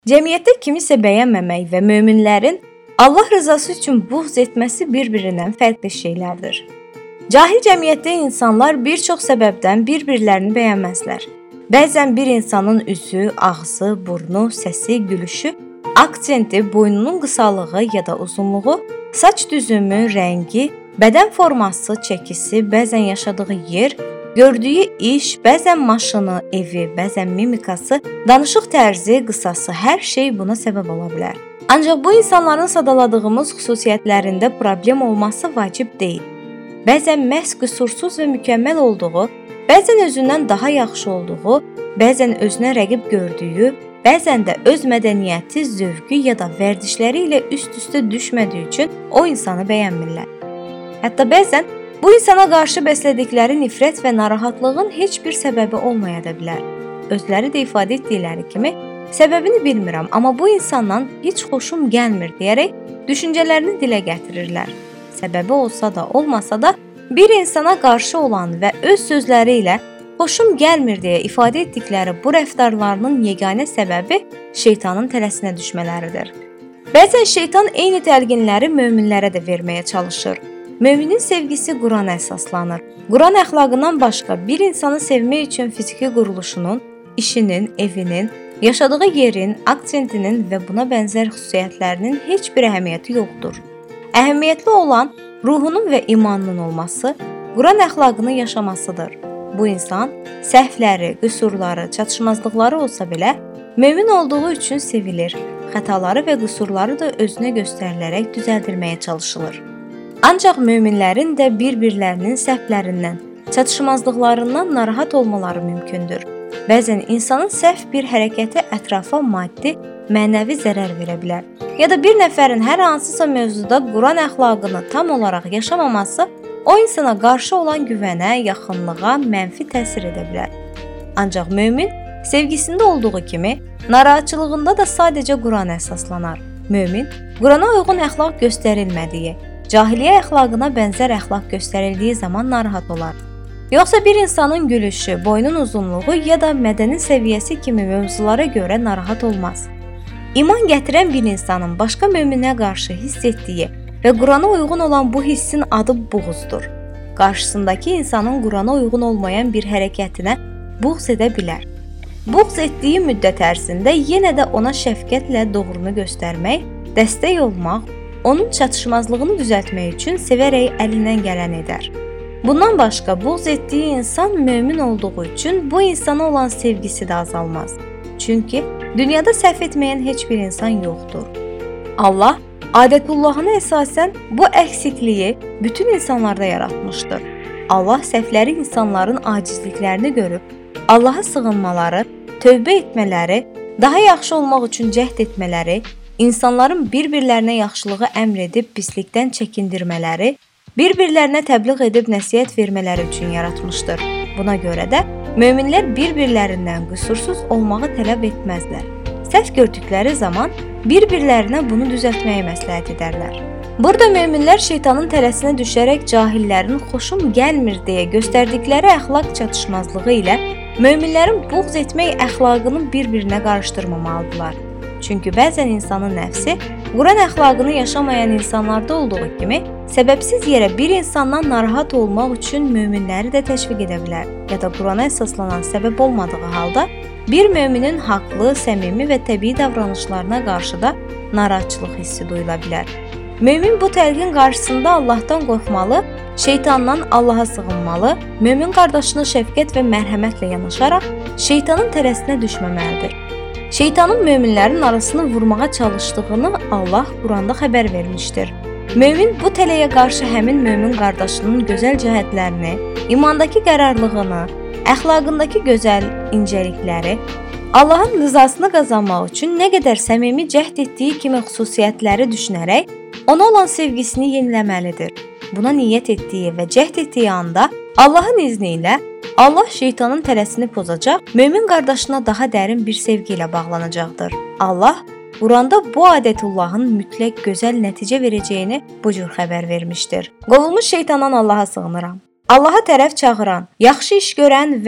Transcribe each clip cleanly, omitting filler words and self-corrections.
Cəmiyyətdə kimisə bəyənməmək və möminlərin Allah rızası üçün buğz etməsi bir-birindən fərqli şeylərdir. Cahil cəmiyyətdə insanlar bir çox səbəbdən bir-birlərini bəyənməzlər. Bəzən bir insanın üzü, ağzı, burnu, səsi, gülüşü, aksenti, boynunun qısalığı ya da uzunluğu, saç düzümü, rəngi, bədən forması, çəkisi, bəzən yaşadığı yer, gördüyü iş, bəzən maşını, evi, bəzən mimikası, danışıq tərzi, qısası, hər şey buna səbəb ola bilər. Ancaq bu insanların sadaladığımız xüsusiyyətlərində problem olması vacib deyil. Bəzən məhz qüsursuz və mükəmməl olduğu, bəzən özündən daha yaxşı olduğu, bəzən özünə rəqib gördüyü, bəzən də öz mədəniyyəti, zövqü ya da vərdişləri ilə üst-üstə düşmədiyi üçün o insanı bəyənmirlər. Hətta bəzən bu insana qarşı bəslədikləri nifrət və narahatlığın heç bir səbəbi olmaya da bilər. Özləri də ifadə etdikləri kimi, səbəbini bilmirəm, amma bu insandan heç xoşum gəlmir deyərək düşüncələrini dilə gətirirlər. Səbəbi olsa da, olmasa da bir insana qarşı olan və öz sözləri ilə xoşum gəlmir deyə ifadə etdikləri bu rəftarlarının yeganə səbəbi şeytanın tələsinə düşmələridir. Bəzən şeytan eyni təlqinləri möminlərə də verməyə çalışır. Möminin sevgisi Qurana əsaslanır. Quran əxlaqından başqa bir insanı sevmək üçün fiziki quruluşunun, işinin, evinin, yaşadığı yerin, aksentinin və buna bənzər xüsusiyyətlərinin heç bir əhəmiyyəti yoxdur. Əhəmiyyətli olan ruhunun və imanının olması, Quran əxlaqını yaşamasıdır. Bu insan səhvləri, qüsurları, çatışmazlıqları olsa belə, mömin olduğu üçün sevilir. Xətaları və qüsurları da özünə göstərilərək düzəldilməyə çalışılır. Ancaq möminlərin də bir-birlərinin səhvlərindən, çatışmazlıqlarından narahat olmaları mümkündür. Bəzən insanın səhv bir hərəkəti ətrafa maddi, mənəvi zərər verə bilər. Ya da bir nəfərin hər hansısa mövzuda Quran əxlaqını tam olaraq yaşamaması o insana qarşı olan güvənə, yaxınlığa mənfi təsir edə bilər. Ancaq mömin sevgisində olduğu kimi, narahatçılığında da sadəcə Qurana əsaslanar. Mömin, Qurana uyğun əxlaq göstərilmədiyi, cahiliyyə əxlaqına bənzər əxlaq göstərildiyi zaman narahat olar. Yoxsa bir insanın gülüşü, boynun uzunluğu ya da mədəni səviyyəsi kimi mövzulara görə narahat olmaz. İman gətirən bir insanın başqa möminə qarşı hiss etdiyi və Qurana uyğun olan bu hissin adı buğzdur. Qarşısındakı insanın Qurana uyğun olmayan bir hərəkətinə buğz edə bilər. Buğz etdiyi müddət ərzində yenə də ona şəfqətlə doğrunu göstərmək, dəstək olmaq, onun çatışmazlığını düzəltmək üçün sevərək əlindən gələn edər. Bundan başqa, buğz etdiyi insan mömin olduğu üçün bu insana olan sevgisi də azalmaz. Çünki dünyada səhv etməyən heç bir insan yoxdur. Allah adətullahına əsasən bu əksikliyi bütün insanlarda yaratmışdır. Allah səhvləri insanların acizliklərini görüb, Allaha sığınmaları, tövbə etmələri, daha yaxşı olmaq üçün cəhd etmələri, İnsanların bir-birlərinə yaxşılığı əmr edib pislikdən çəkindirmələri, bir-birlərinə təbliğ edib nəsihət vermələri üçün yaratmışdır. Buna görə də möminlər bir-birlərindən qüsursuz olmağı tələb etməzlər. Səhv gördükləri zaman bir-birlərinə bunu düzəltməyə məsləhət edərlər. Burada möminlər şeytanın tələsinə düşərək cahillərin xoşum gəlmir deyə göstərdikləri əxlaq çatışmazlığı ilə möminlərin buğz etmək əxlaqını bir-birinə qarışdırmamalıdırlar. Çünki bəzən insanın nəfsi Quran əxlaqını yaşamayan insanlarda olduğu kimi, səbəbsiz yerə bir insandan narahat olmaq üçün möminləri də təşviq edə bilər. Ya da Qurana əsaslanan səbəb olmadığı halda, bir möminin haqlı, səmimi və təbii davranışlarına qarşı da narahatçılıq hissi duyula bilər. Mömin bu təlqin qarşısında Allahdan qorxmalı, şeytandan Allaha sığınmalı, mömin qardaşına şəfqət və mərhəmətlə yanaşaraq şeytanın tələsinə düşməməlidir. Şeytanın möminlərin arasını vurmağa çalışdığını Allah Quranda xəbər vermişdir. Mömin bu tələyə qarşı həmin mömin qardaşının gözəl cəhətlərini, imandakı qərarlılığını, əxlaqındakı gözəl incəlikləri, Allahın rızasını qazanmaq üçün nə qədər səmimi cəhd etdiyi kimi xüsusiyyətləri düşünərək, ona olan sevgisini yeniləməlidir. Buna niyyət etdiyi və cəhd etdiyi anda Allahın izni ilə Allah şeytanın tələsini pozacaq, mömin qardaşına daha dərin bir sevgi ilə bağlanacaqdır. Allah Quranda bu adətullahın mütləq gözəl nəticə verəcəyini bu cür xəbər vermişdir. Qovulmuş şeytandan Allaha sığınıram. Allaha tərəf çağıran, yaxşı iş görən və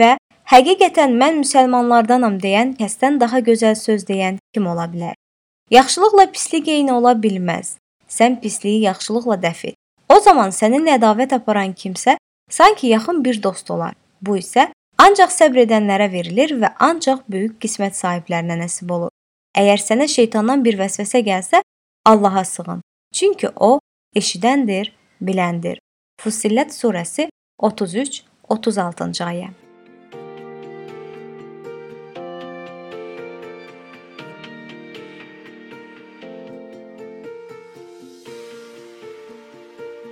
Həqiqətən mən müsəlmanlardanam deyən kəsdən daha gözəl söz deyən kim ola bilər? Yaxşılıqla pislik eyni ola bilməz. Sən pisliyi yaxşılıqla dəf et. O zaman sənin ədavət aparan kimsə sanki yaxın bir dost olar. Bu isə ancaq səbr edənlərə verilir və ancaq böyük qismət sahiblərinə nəsib olur. Əgər sənə şeytandan bir vəsvəsə gəlsə, Allaha sığın. Çünki o eşidəndir, biləndir. Fussilet surəsi 33-36-cı ayə.